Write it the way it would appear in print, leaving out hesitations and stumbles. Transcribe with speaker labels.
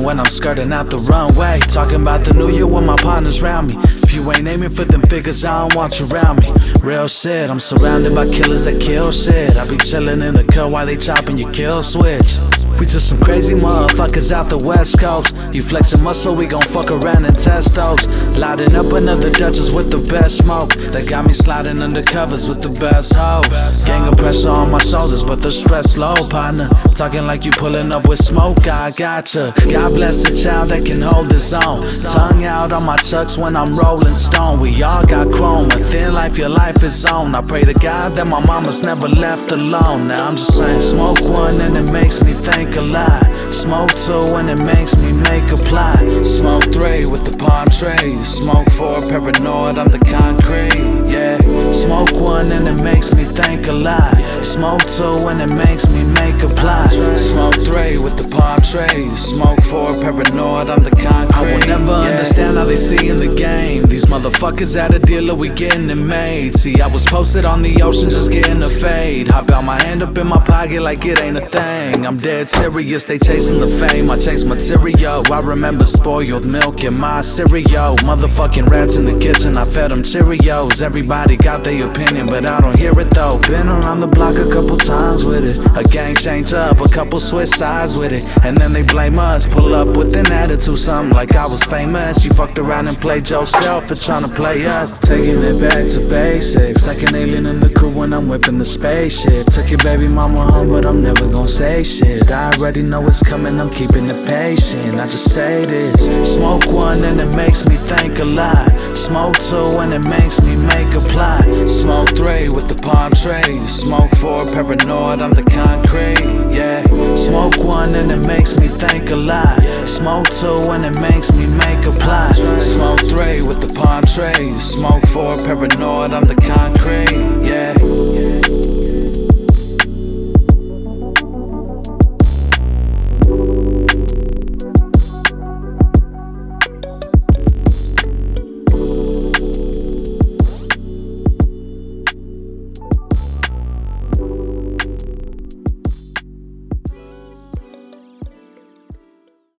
Speaker 1: Even when I'm skirting out the runway, talking about the new year when my partners round me. If you ain't aiming for them figures, I don't want you around me. Real shit, I'm surrounded by killers that kill shit. I be chillin' in the cut while they chopping your kill switch. We just some crazy motherfuckers out the west coast. You flexin' muscle, we gon' fuck around and test those. Lighting up another Dutchess with the best smoke. That got me sliding under covers with the best hoes. Gang of pressure on my shoulders, but the stress low, partner. Talking like you pulling up with smoke, I gotcha. God bless a child that can hold his own. Tongue out on my chucks when I'm rolling stone. We all got chrome, a thin life, your life is on. I pray to God that my mama's never left alone. Now I'm just saying, smoke one and it makes me think a lot. Smoke two and it makes me make a plot. Smoke three with the palm trees. Smoke four, paranoid, I'm the concrete, yeah. Smoke one and it makes me think a lot. Smoke two and it makes me make a plot. Smoke three with the palm trees. Smoke four, paranoid, I'm the concrete. I will never understand how they see in the game. These motherfuckers at a dealer, we getting it made. See, I was posted on the ocean just getting a fade. Hop out my hand up in my pocket like it ain't a thing. I'm dead serious, they chasing the fame. I chase material, I remember spoiled milk in my cereal. Motherfucking rats in the kitchen, I fed them Cheerios. Everybody got their opinion, but I don't hear it though. Been around the block a couple times with it. A gang change up, a couple switch sides with it. And then they blame us, pull up with an attitude, something like I was famous. You fucked around and played yourself for trying to play us. Taking it back to basics, like an alien in the coupe when I'm whipping the spaceship. Took your baby mama home, but I'm never gonna say shit. I already know it's coming, I'm keeping it patient. I just say this, smoke one and it makes me think a lot. Smoke two and it makes me make a plot. Smoke three with the palm trees. Smoke four, paranoid, I'm the concrete, yeah. Smoke one and it makes me think a lot. Smoke two and it makes me make a plot. Smoke three with the palm trees. Smoke four, paranoid, I'm the concrete.